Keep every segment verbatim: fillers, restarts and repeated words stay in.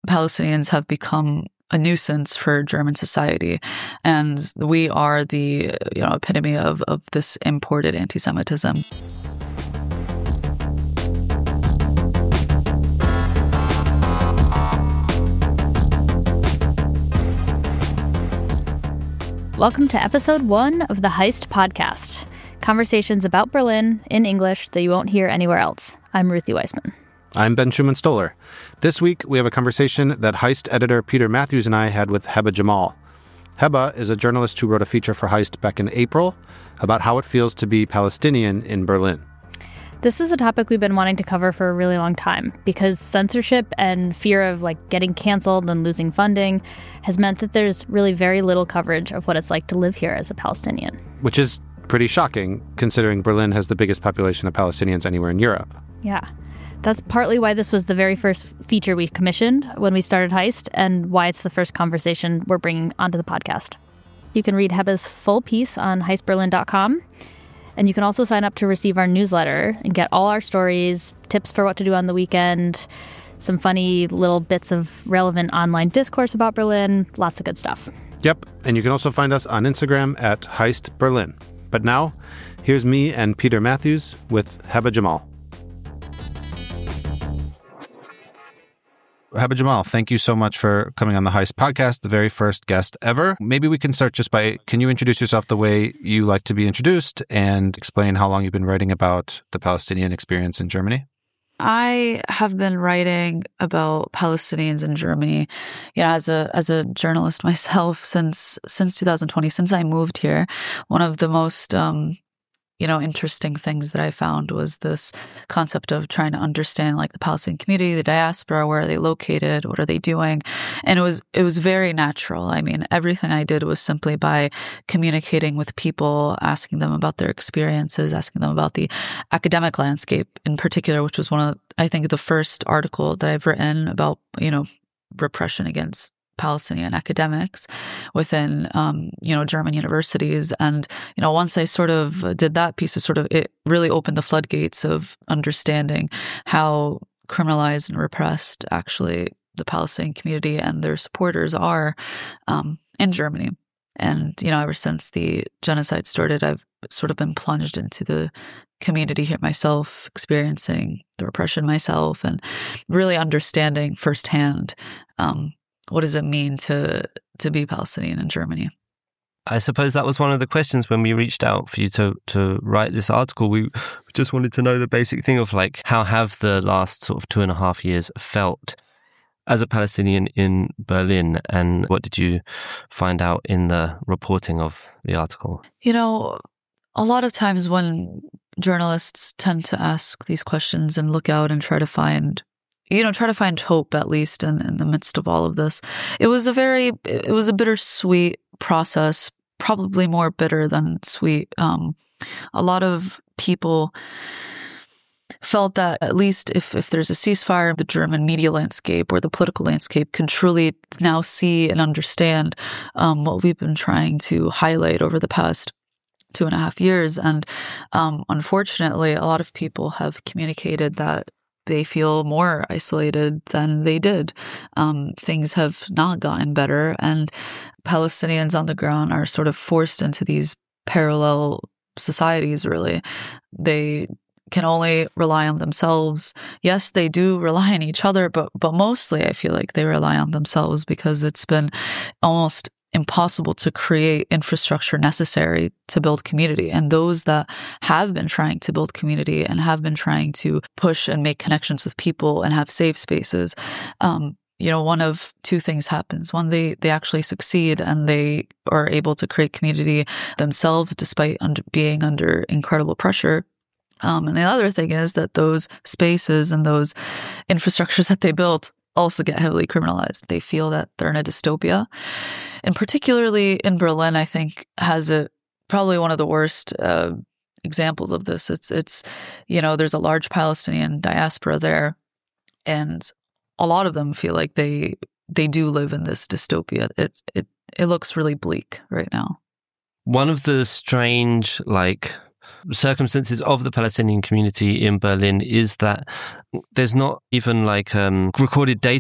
Palestinians have become a nuisance for German society. And we are the, you know, epitome of, of this imported anti-Semitism. Welcome to episode one of the Heist podcast. Conversations about Berlin in English that you won't hear anywhere else. I'm Ruthie Weissman. I'm Ben Schuman-Stoller. This week, we have a conversation that Heist editor Peter Matthews and I had with Heba Jamal. Heba is a journalist who wrote a feature for Heist back in April about how it feels to be Palestinian in Berlin. This is a topic we've been wanting to cover for a really long time because censorship and fear of like getting canceled and losing funding has meant that there's really very little coverage of what it's like to live here as a Palestinian. Which is pretty shocking, considering Berlin has the biggest population of Palestinians anywhere in Europe. Yeah. That's partly why this was the very first feature we commissioned when we started Heist, and why it's the first conversation we're bringing onto the podcast. You can read Heba's full piece on heist berlin dot com, and you can also sign up to receive our newsletter and get all our stories, tips for what to do on the weekend, some funny little bits of relevant online discourse about Berlin, lots of good stuff. Yep, and you can also find us on Instagram at Heist Berlin. But now, here's me and Peter Matthews with Heba Jamal. Heba Jamal, thank you so much for coming on the Heist podcast, the very first guest ever. Maybe we can start just by, can you introduce yourself the way you like to be introduced and explain how long you've been writing about the Palestinian experience in Germany? I have been writing about Palestinians in Germany, you know, as a as a journalist myself since since two thousand twenty, since I moved here. One of the most um you know, interesting things that I found was this concept of trying to understand like the Palestinian community, the diaspora, where are they located, what are they doing? And it was, it was very natural. I mean, everything I did was simply by communicating with people, asking them about their experiences, asking them about the academic landscape in particular, which was one of, I think, the first article that I've written about, you know, repression against Palestinian academics within, um, you know, German universities. And, you know, once I sort of did that piece of sort of, it really opened the floodgates of understanding how criminalized and repressed actually the Palestinian community and their supporters are um, in Germany. And, you know, ever since the genocide started, I've sort of been plunged into the community here myself, experiencing the repression myself and really understanding firsthand um what does it mean to to be Palestinian in Germany? I suppose that was one of the questions when we reached out for you to, to write this article. We just wanted to know the basic thing of like, how have the last sort of two and a half years felt as a Palestinian in Berlin? And what did you find out in the reporting of the article? You know, a lot of times when journalists tend to ask these questions and look out and try to find you know, try to find hope, at least in, in the midst of all of this. It was a very, it was a bittersweet process, probably more bitter than sweet. Um, a lot of people felt that at least if, if there's a ceasefire, the German media landscape or the political landscape can truly now see and understand um, what we've been trying to highlight over the past two and a half years. And um, unfortunately, a lot of people have communicated that they feel more isolated than they did. Um, things have not gotten better, and Palestinians on the ground are sort of forced into these parallel societies, really. They can only rely on themselves. Yes, they do rely on each other, but but mostly I feel like they rely on themselves because it's been almost impossible to create infrastructure necessary to build community. And those that have been trying to build community and have been trying to push and make connections with people and have safe spaces, um, you know, one of two things happens. One, they, they actually succeed and they are able to create community themselves despite under, being under incredible pressure. Um, and the other thing is that those spaces and those infrastructures that they built also get heavily criminalized. They feel that they're in a dystopia. And particularly in Berlin, I think, has a probably one of the worst uh, examples of this. It's, it's, you know, there's a large Palestinian diaspora there, and a lot of them feel like they they do live in this dystopia. It's it it looks really bleak right now. One of the strange, like, circumstances of the Palestinian community in Berlin is that there's not even like um, recorded data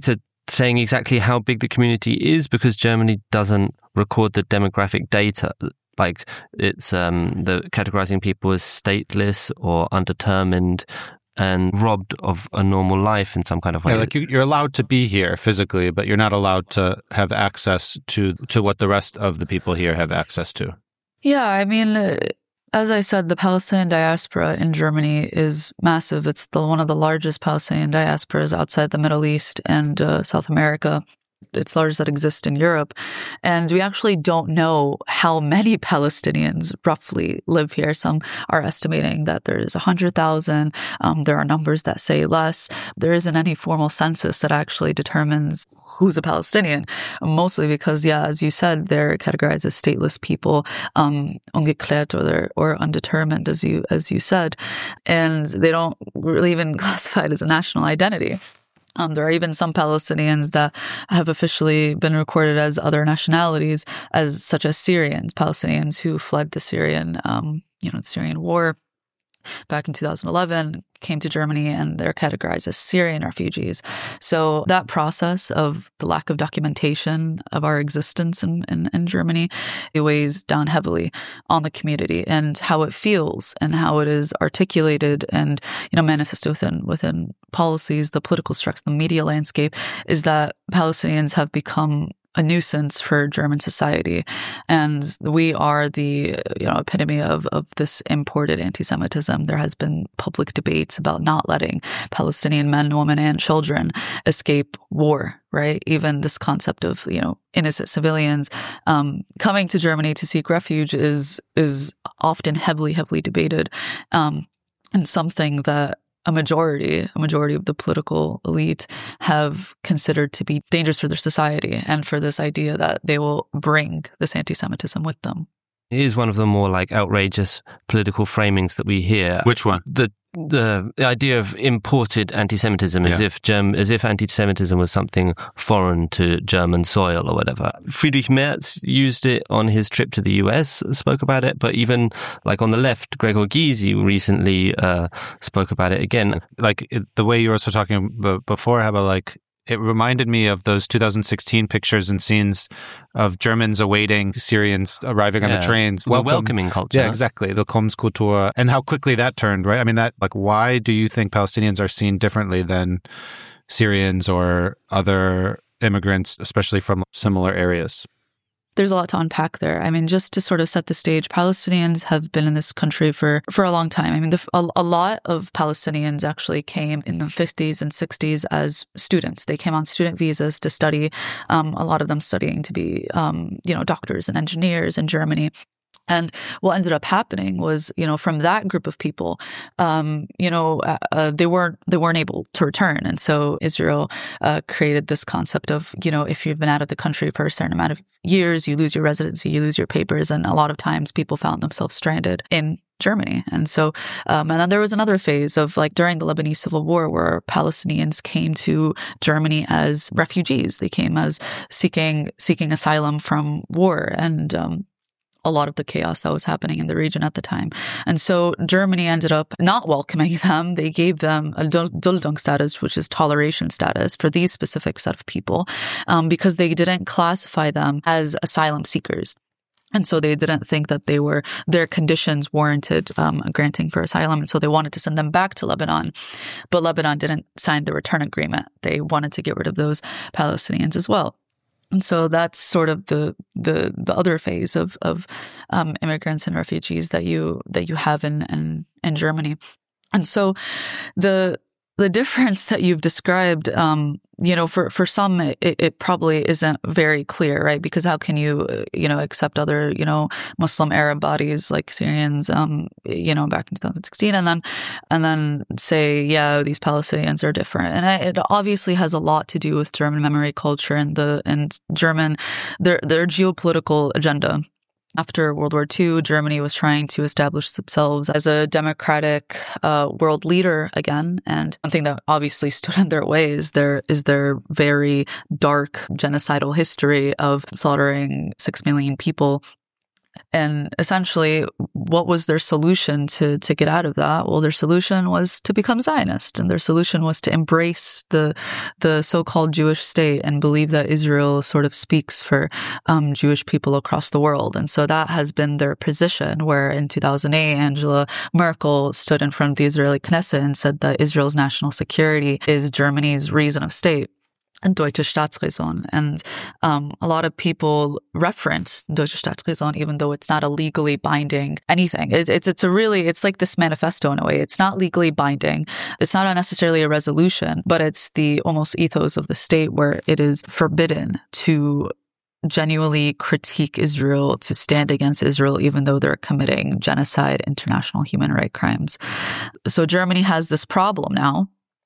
saying exactly how big the community is because Germany doesn't record the demographic data. Like it's um, the categorizing people as stateless or undetermined and robbed of a normal life in some kind of way. Yeah, like you, you're allowed to be here physically, but you're not allowed to have access to, to what the rest of the people here have access to. Yeah, I mean, uh, as I said, the Palestinian diaspora in Germany is massive. It's the, one of the largest Palestinian diasporas outside the Middle East and uh, South America. It's largest that exist in Europe. And we actually don't know how many Palestinians roughly live here. Some are estimating that there's one hundred thousand. Um, there are numbers that say less. There isn't any formal census that actually determines who's a Palestinian, mostly because, yeah, as you said, they're categorized as stateless people, um, ungeklärt or they're, or undetermined, as you as you said, and they don't really even classify it as a national identity. Um, there are even some Palestinians that have officially been recorded as other nationalities, as such as Syrians, Palestinians who fled the Syrian, um, you know, the Syrian war back in two thousand eleven, came to Germany, and they're categorized as Syrian refugees. So that process of the lack of documentation of our existence in, in, in Germany, it weighs down heavily on the community and how it feels and how it is articulated and, you know, manifested within within policies, the political structure, the media landscape, is that Palestinians have become a nuisance for German society. And we are the, you know, epitome of, of this imported anti-Semitism. There has been public debates about not letting Palestinian men, women, and children escape war, right? Even this concept of, you know, innocent civilians um, coming to Germany to seek refuge is is often heavily, heavily debated, um, and something that a majority, a majority of the political elite have considered to be dangerous for their society and for this idea that they will bring this anti-Semitism with them. It is one of the more like outrageous political framings that we hear. Which one? The the idea of imported anti-Semitism, as Yeah. if Germ, as if anti-Semitism was something foreign to German soil or whatever. Friedrich Merz used it on his trip to the U S, spoke about it, but even like on the left, Gregor Gysi recently uh, spoke about it again. Like it, the way you were also talking b- before, how about like, it reminded me of those two thousand sixteen pictures and scenes of Germans awaiting Syrians arriving on Yeah. the trains. The welcoming culture. Yeah, exactly. The Willkommenskultur. And how quickly that turned, right? I mean, that, like, why do you think Palestinians are seen differently than Syrians or other immigrants, especially from similar areas? There's a lot to unpack there. I mean, just to sort of set the stage, Palestinians have been in this country for, for a long time. I mean, the, a, a lot of Palestinians actually came in the fifties and sixties as students. They came on student visas to study, um, a lot of them studying to be, um, you know, doctors and engineers in Germany. And what ended up happening was, you know, from that group of people, um, you know, uh, they weren't they weren't able to return, and so Israel uh, created this concept of, you know, if you've been out of the country for a certain amount of years, you lose your residency, you lose your papers, and a lot of times people found themselves stranded in Germany. And so, um, and then there was another phase of like during the Lebanese Civil War where Palestinians came to Germany as refugees. They came as seeking seeking asylum from war and um, a lot of the chaos that was happening in the region at the time. And so Germany ended up not welcoming them. They gave them a Duldung status, which is toleration status for these specific set of people, um, because they didn't classify them as asylum seekers. And so they didn't think that they were, their conditions warranted um, granting for asylum. And so they wanted to send them back to Lebanon. But Lebanon didn't sign the return agreement. They wanted to get rid of those Palestinians as well. And so that's sort of the the the other phase of of um, immigrants and refugees that you that you have in, in in Germany. And so the the difference that you've described, um, you know, for for some it, it probably isn't very clear, right? Because how can you you know accept other you know Muslim Arab bodies like Syrians, um, you know, back in two thousand sixteen, and then and then say, yeah, these Palestinians are different, and I, it obviously has a lot to do with German memory culture and the and German their their geopolitical agenda. After World War Two, Germany was trying to establish themselves as a democratic uh, world leader again. And one thing that obviously stood in their way is their, is their very dark genocidal history of slaughtering six million people And essentially, what was their solution to, to get out of that? Well, their solution was to become Zionist, and their solution was to embrace the the so-called Jewish state and believe that Israel sort of speaks for um, Jewish people across the world. And so that has been their position, where in two thousand eight, Angela Merkel stood in front of the Israeli Knesset and said that Israel's national security is Germany's reason of state. And Deutsche Staatsräson. And um, a lot of people reference Deutsche Staatsräson, even though it's not a legally binding anything. It's, it's, it's a really, it's like this manifesto in a way. It's not legally binding. It's not necessarily a resolution, but it's the almost ethos of the state where it is forbidden to genuinely critique Israel, to stand against Israel, even though they're committing genocide, international human rights crimes. So Germany has this problem now,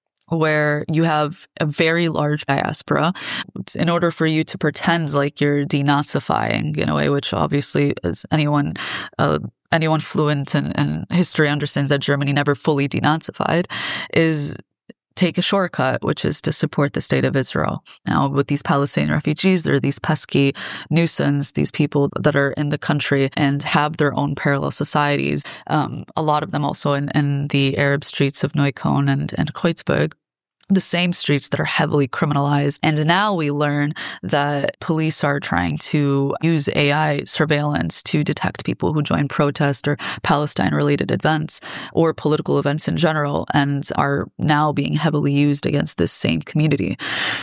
where you have a very large diaspora. In order for you to pretend like you're denazifying in a way, which obviously is anyone, uh, anyone fluent in, in history understands that Germany never fully denazified, is take a shortcut, which is to support the state of Israel. Now, with these Palestinian refugees, there are these pesky nuisance, these people that are in the country and have their own parallel societies. Um, a lot of them also in, in the Arab streets of Neukölln and, and Kreuzberg. The same streets that are heavily criminalized. And now we learn that police are trying to use A I surveillance to detect people who join protest or Palestine-related events or political events in general, and are now being heavily used against this same community.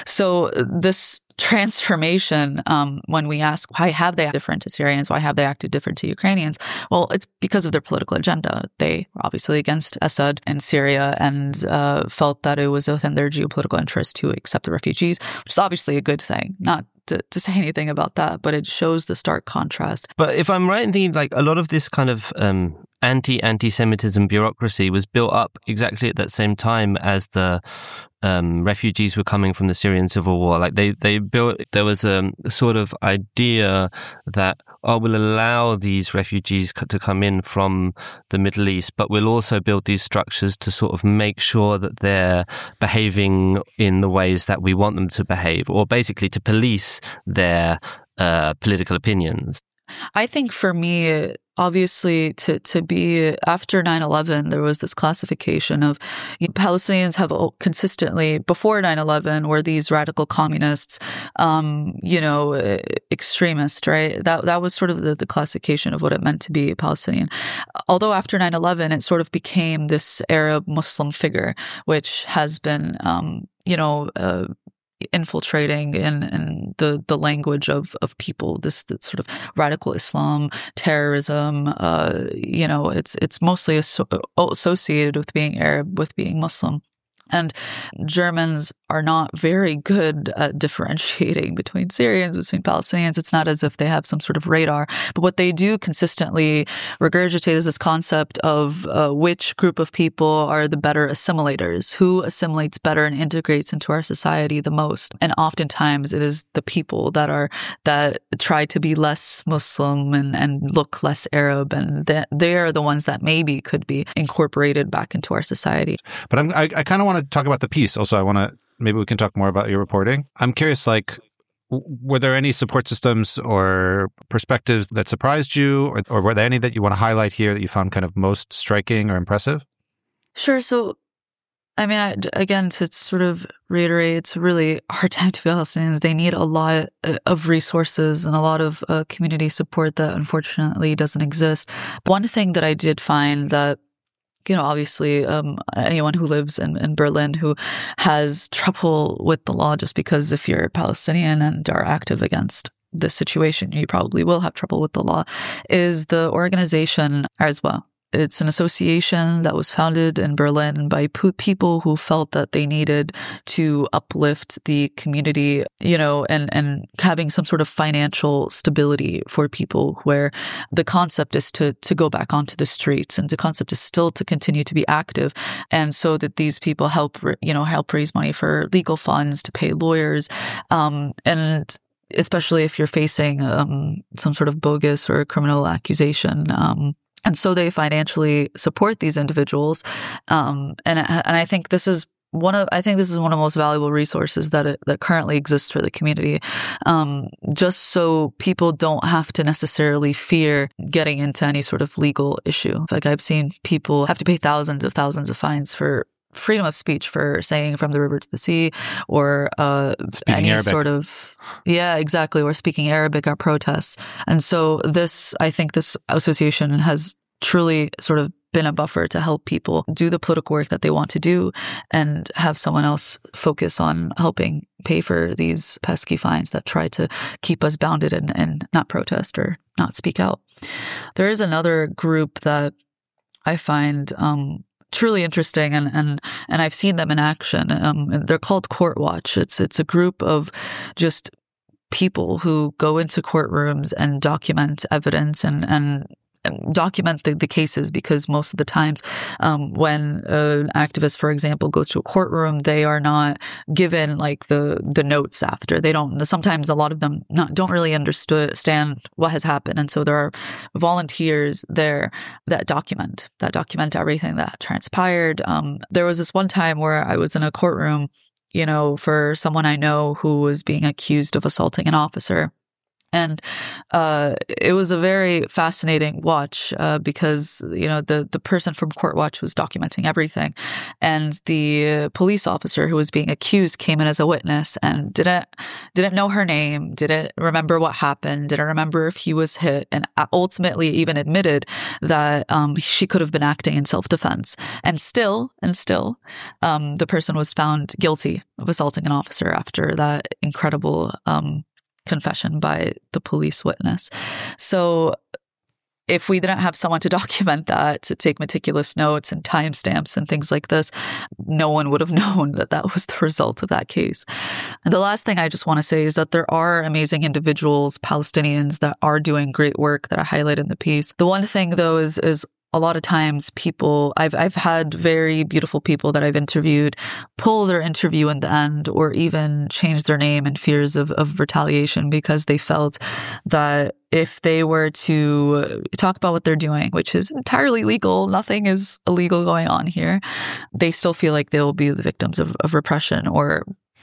So this transformation, um, when we ask why have they acted different to Syrians, why have they acted different to Ukrainians? Well, it's because of their political agenda. They were obviously against Assad in Syria and uh, felt that it was within their geopolitical interest to accept the refugees, which is obviously a good thing. Not to, to say anything about that, but it shows the stark contrast. But if I'm right in thinking, like, a lot of this kind of um, anti-anti-Semitism bureaucracy was built up exactly at that same time as the um, refugees were coming from the Syrian civil war. Like they, they built, there was a sort of idea that, oh, we'll allow these refugees to come in from the Middle East, but we'll also build these structures to sort of make sure that they're behaving in the ways that we want them to behave, or basically to police their uh, political opinions. I think for me, obviously, to, to be after nine eleven, there was this classification of you know, Palestinians have consistently, before nine eleven, were these radical communists, um, you know, extremist, right? That that was sort of the, the classification of what it meant to be a Palestinian. Although after nine eleven, it sort of became this Arab Muslim figure, which has been, um, you know, uh, infiltrating in, in the, the language of, of people, this, this sort of radical Islam, terrorism, uh, you know, it's, it's mostly asso- associated with being Arab, with being Muslim. And Germans are not very good at differentiating between Syrians, between Palestinians. It's not as if they have some sort of radar. But what they do consistently regurgitate is this concept of uh, which group of people are the better assimilators, who assimilates better and integrates into our society the most. And oftentimes it is the people that are that try to be less Muslim and, and look less Arab. And they, they are the ones that maybe could be incorporated back into our society. But I'm, I, I kind of want to talk about the piece. Also, I want to, maybe we can talk more about your reporting. I'm curious, like, were there any support systems or perspectives that surprised you, or, or were there any that you want to highlight here that you found kind of most striking or impressive? Sure. So, I mean, I, again, to sort of reiterate, it's a really hard time to be Palestinians. They need a lot of resources and a lot of uh, community support that unfortunately doesn't exist. But one thing that I did find that, you know, obviously, um, anyone who lives in, in Berlin who has trouble with the law, just because if you're Palestinian and are active against this situation, you probably will have trouble with the law, is the organization Arzwa. It's an association that was founded in Berlin by p- people who felt that they needed to uplift the community, you know, and, and having some sort of financial stability for people, where the concept is to, to go back onto the streets, and the concept is still to continue to be active. And so that these people help, you know, help raise money for legal funds, to pay lawyers, um, and especially if you're facing um, some sort of bogus or criminal accusation, um, And so they financially support these individuals. Um, and, and I think this is one of, I think this is one of the most valuable resources that it, that currently exists for the community, um, just so people don't have to necessarily fear getting into any sort of legal issue. Like I've seen people have to pay thousands of thousands of fines for freedom of speech, for saying from the river to the sea, or uh, any Arabic. sort of, yeah, exactly, or speaking Arabic or protests. And so this, I think this association has truly sort of been a buffer to help people do the political work that they want to do and have someone else focus on helping pay for these pesky fines that try to keep us bounded and, and not protest or not speak out. There is another group that I find um, truly interesting, and, and, and I've seen them in action. Um, and they're called Court Watch. It's, it's a group of just people who go into courtrooms and document evidence and, and document the, the cases, because most of the times um, when uh, an activist, for example, goes to a courtroom, they are not given like the the notes after. They don't, sometimes a lot of them not don't really understand what has happened. And so there are volunteers there that document, that document everything that transpired. Um, there was this one time where I was in a courtroom, you know, for someone I know who was being accused of assaulting an officer. And uh, it was a very fascinating watch uh, because, you know, the, the person from Court Watch was documenting everything. And the police officer who was being accused came in as a witness and didn't didn't know her name, didn't remember what happened, didn't remember if he was hit, and ultimately even admitted that um, she could have been acting in self-defense. And still, and still, um, the person was found guilty of assaulting an officer after that incredible um confession by the police witness. So if we didn't have someone to document that, to take meticulous notes and timestamps and things like this, no one would have known that that was the result of that case. And the last thing I just want to say is that there are amazing individuals, Palestinians, that are doing great work that I highlight in the piece. The one thing, though, is is a lot of times people, I've I've had very beautiful people that I've interviewed pull their interview in the end, or even change their name in fears of, of retaliation, because they felt that if they were to talk about what they're doing, which is entirely legal, nothing is illegal going on here, they still feel like they will be the victims of, of repression, or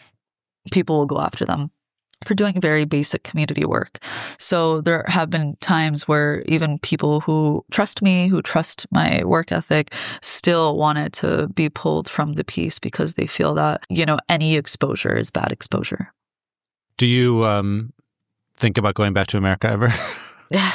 people will go after them for doing very basic community work. So there have been times where even people who trust me, who trust my work ethic, still wanted to be pulled from the piece because they feel that, you know, any exposure is bad exposure. Do you um, think about going back to America ever? Yeah.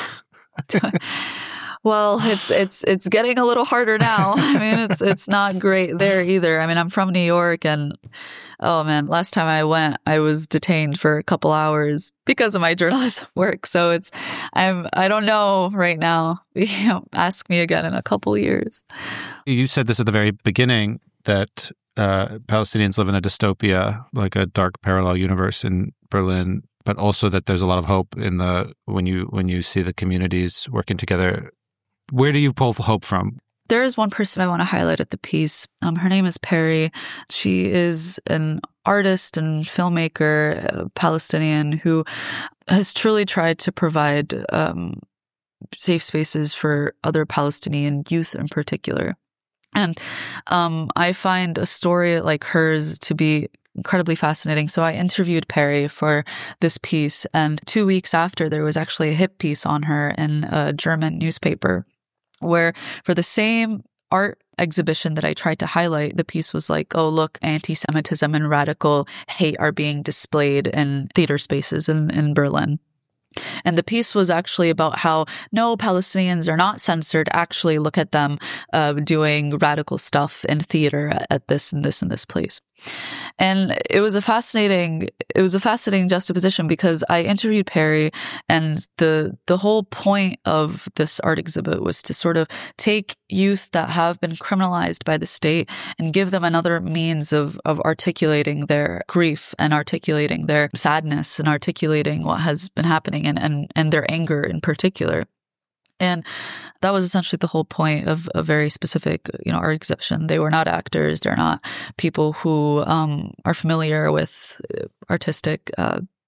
Well, it's it's it's getting a little harder now. I mean, it's it's not great there either. I mean, I'm from New York, and oh man, last time I went, I was detained for a couple hours because of my journalism work. So it's I'm I don't know right now. You know, ask me again in a couple years. You said this at the very beginning, that uh, Palestinians live in a dystopia, like a dark parallel universe in Berlin, but also that there's a lot of hope in the when you when you see the communities working together. Where do you pull hope from? There is one person I want to highlight at the piece. Um, her name is Perry. She is an artist and filmmaker, a Palestinian, who has truly tried to provide um, safe spaces for other Palestinian youth in particular. And um, I find a story like hers to be incredibly fascinating. So I interviewed Perry for this piece, and two weeks after, there was actually a hit piece on her in a German newspaper, where for the same art exhibition that I tried to highlight, the piece was like, oh, look, anti-Semitism and radical hate are being displayed in theater spaces in, in Berlin. And the piece was actually about how, no, Palestinians are not censored. Actually, look at them uh, doing radical stuff in theater at, at this and this and this place. And it was a fascinating, it was a fascinating juxtaposition, because I interviewed Perry, and the the whole point of this art exhibit was to sort of take youth that have been criminalized by the state and give them another means of of articulating their grief and articulating their sadness and articulating what has been happening, and and, and their anger in particular. And that was essentially the whole point of a very specific, you know, art exhibition. They were not actors. They're not people who um, are familiar with artistic uh,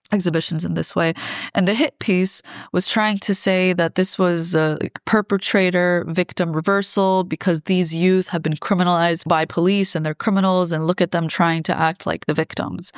exhibitions in this way. And the hit piece was trying to say that this was a perpetrator victim reversal because these youth have been criminalized by police and they're criminals, and look at them trying to act like the victims.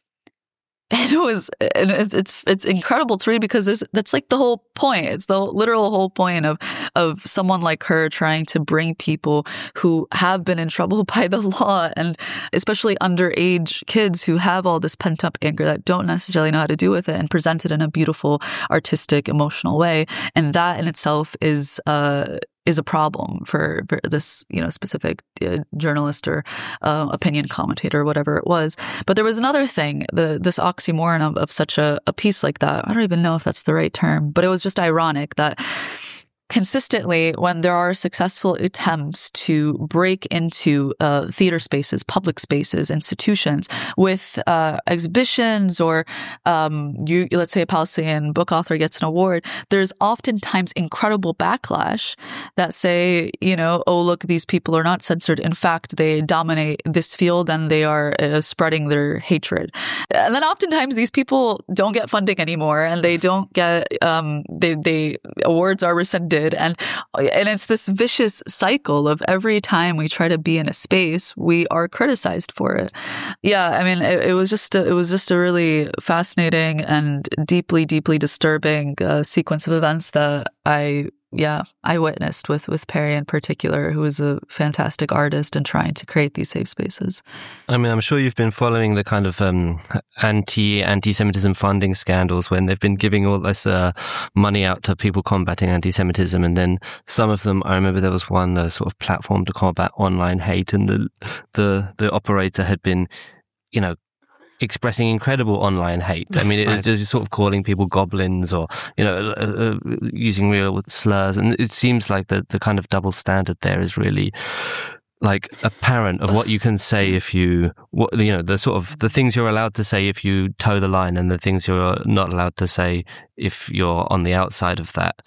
And it was, and it's it's it's incredible to read because it's, that's like the whole point. It's the literal whole point of of someone like her trying to bring people who have been in trouble by the law, and especially underage kids who have all this pent up anger that don't necessarily know how to do with it, and present it in a beautiful, artistic, emotional way. And that in itself is uh is a problem for, for this, you know, specific uh, journalist or uh, opinion commentator, whatever it was. But there was another thing, the this oxymoron of, of such a, a piece like that. I don't even know if that's the right term, but it was just ironic that consistently, when there are successful attempts to break into uh, theater spaces, public spaces, institutions with uh, exhibitions, or um, you, let's say a Palestinian book author gets an award, there's oftentimes incredible backlash that say, you know, oh, look, these people are not censored. In fact, they dominate this field and they are uh, spreading their hatred. And then oftentimes these people don't get funding anymore, and they don't get, um, they, they awards are rescinded. And and it's this vicious cycle of every time we try to be in a space, we are criticized for it. Yeah, I mean, it, it was just a, it was just a really fascinating and deeply, deeply disturbing uh, sequence of events that I yeah I witnessed with with Perry in particular, who is a fantastic artist and trying to create these safe spaces. I mean, I'm sure you've been following the kind of um, anti anti-Semitism funding scandals when they've been giving all this uh, money out to people combating anti-Semitism, and then some of them, I remember there was one uh, sort of platform to combat online hate, and the the the operator had been, you know, expressing incredible online hate. I mean, it's right. Just sort of calling people goblins, or, you know, uh, uh, using real slurs. And it seems like the, the kind of double standard there is really like apparent of what you can say if you, what, you know, the sort of the things you're allowed to say if you toe the line, and the things you're not allowed to say if you're on the outside of that.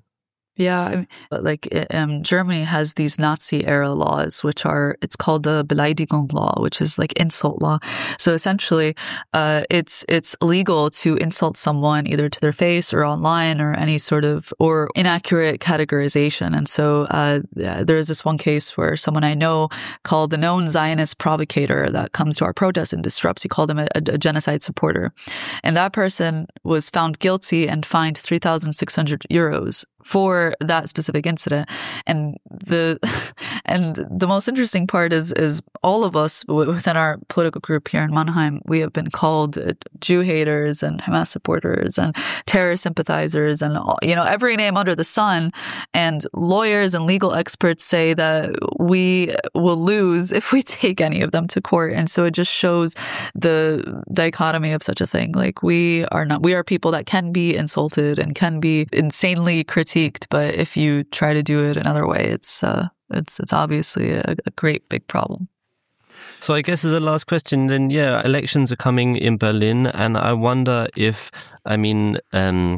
Yeah, I mean, like um, Germany has these Nazi-era laws, which are, it's called the Beleidigung law, which is like insult law. So essentially, uh, it's it's illegal to insult someone either to their face or online, or any sort of, or inaccurate categorization. And so uh, there is this one case where someone I know called the known Zionist provocator that comes to our protests and disrupts, he called him a, a genocide supporter. And that person was found guilty and fined three thousand six hundred euros for that specific incident. And the and the most interesting part is is all of us within our political group here in Mannheim, we have been called Jew haters and Hamas supporters and terror sympathizers and, you know, every name under the sun. And lawyers and legal experts say that we will lose if we take any of them to court. And so it just shows the dichotomy of such a thing. Like, we are not, we are people that can be insulted and can be insanely critiqued. But if you try to do it another way, it's uh, it's it's obviously a, a great big problem. So I guess as a last question, then, yeah, elections are coming in Berlin, and I wonder if, I mean, um,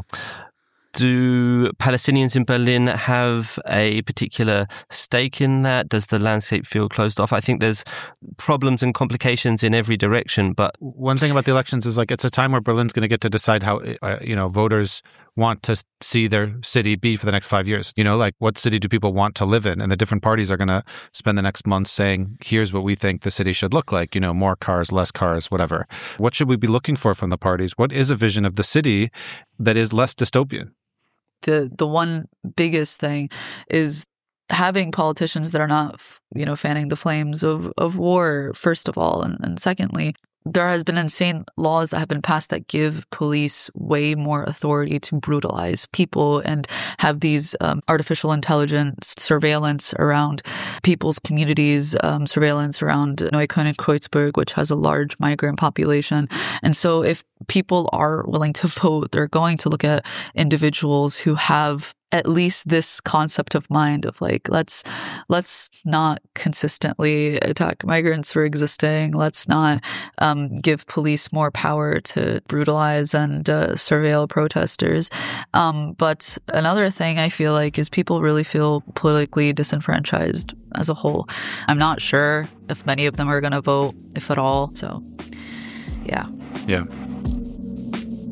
do Palestinians in Berlin have a particular stake in that? Does the landscape feel closed off? I think there's problems and complications in every direction, but... One thing about the elections is, like, it's a time where Berlin's going to get to decide how, uh, you know, voters want to see their city be for the next five years. You know, like, what city do people want to live in? And the different parties are going to spend the next month saying, here's what we think the city should look like, you know, more cars, less cars, whatever. What should we be looking for from the parties? What is a vision of the city that is less dystopian? The the one biggest thing is having politicians that are not, you know, fanning the flames of, of war, first of all. And, and secondly, there has been insane laws that have been passed that give police way more authority to brutalize people and have these um, artificial intelligence surveillance around people's communities, um, surveillance around Neukölln and Kreuzberg, which has a large migrant population. And so if people are willing to vote, they're going to look at individuals who have at least this concept of mind of, like, let's let's not consistently attack migrants for existing. Let's not um, give police more power to brutalize and uh, surveil protesters. Um, but another thing I feel like is people really feel politically disenfranchised as a whole. I'm not sure if many of them are going to vote, if at all. So, yeah. Yeah.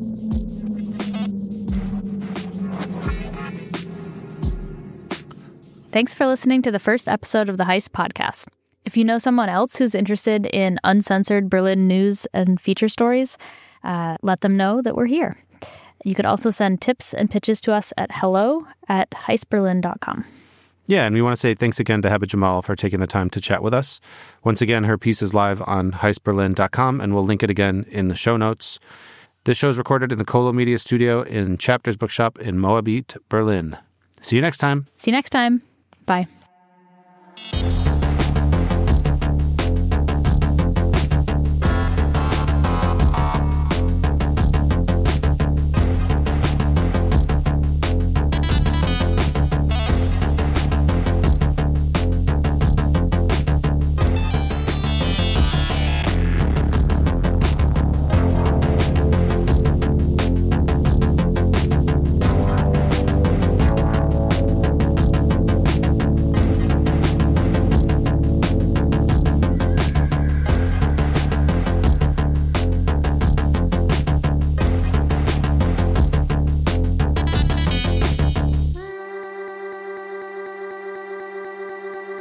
Thanks for listening to the first episode of the Heist podcast. If you know someone else who's interested in uncensored Berlin news and feature stories, uh, let them know that we're here. You could also send tips and pitches to us at hello at heist berlin dot com. Yeah, and we want to say thanks again to Heba Jamal for taking the time to chat with us. Once again, her piece is live on heist berlin dot com, and we'll link it again in the show notes. This show is recorded in the Colo Media Studio in Chapters Bookshop in Moabit, Berlin. See you next time. See you next time. Bye.